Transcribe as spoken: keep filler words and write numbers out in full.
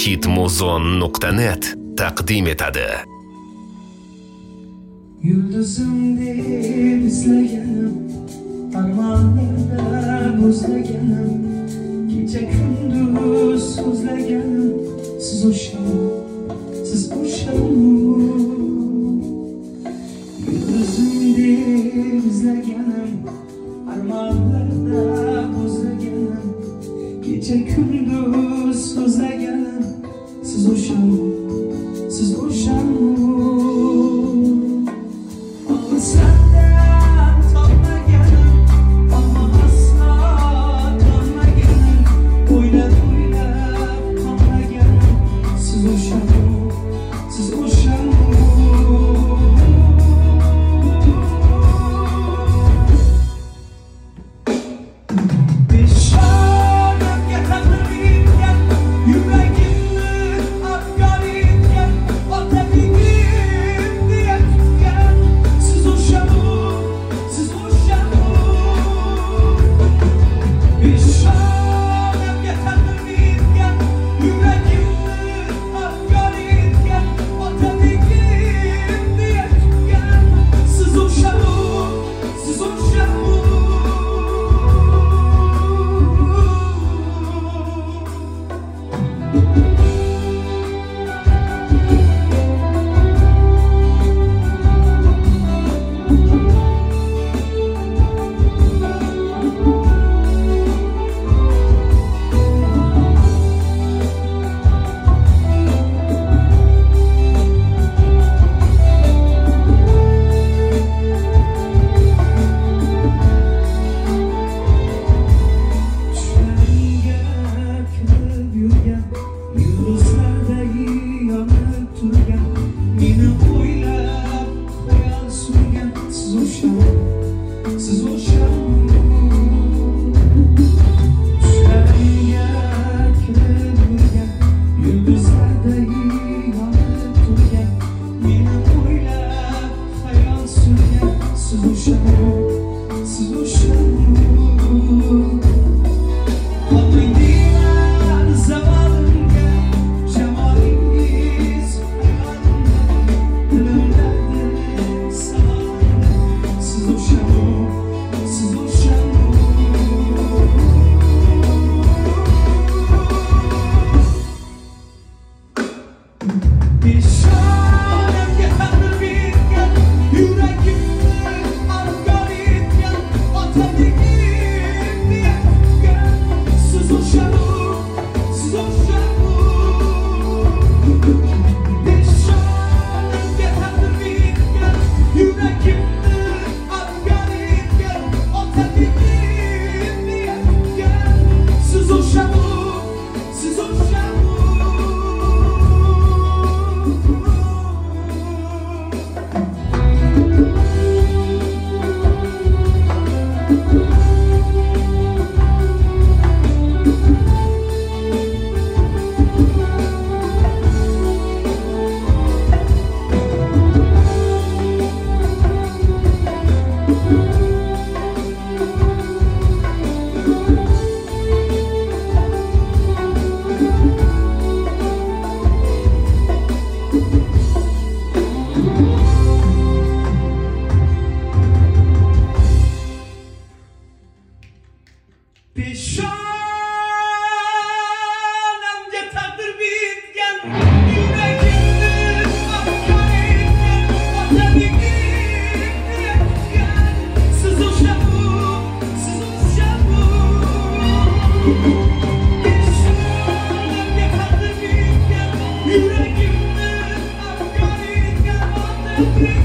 hitmuzon nuqta net taqdim etadi. Yulduzim deb izlaganim, armonlarda bo'zlaganim, kecha kunduz so'zlaganim, siz o'sha, siz o'sha. Yulduzim deb izlaganim, armonlarda bo'zlaganim, kecha kunduz so'zlaganim, siz o'sha, siz o'sha. Senden tanımayanım, ama asla tanımayanım, oynab oynab tanımayanım, siz o'sha, siz o'sha. Peshonamga qadrlayotgan, yuragimni afg'on etgan, otabegim deya tutgan, siz o'sha, siz o'sha. Peshonamga qadrlayotgan, yuragimni afg'on etgan, otabegim deya tutgan, siz o'sha, siz o'sha. Peshonamga taqdir bitgan, yuragimni afg'on etgan, otabegim deya tutgan, siz o'sha, siz o'sha. Peshonamga taqdir bitgan, yuragimni afg'on etgan, otabegim